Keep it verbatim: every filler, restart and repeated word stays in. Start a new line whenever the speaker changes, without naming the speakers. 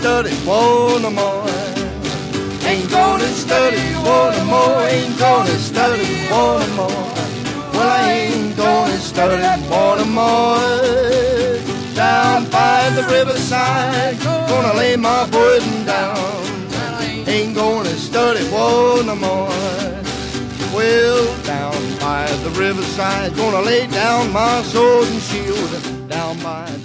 study war no more. Ain't gonna study war no more. Ain't gonna study war no more. Well, I ain't gonna study war no more. Down by the riverside, gonna lay my burden down. Ain't gonna study war no more. Well, down by the riverside, gonna lay down my sword and shield. Down by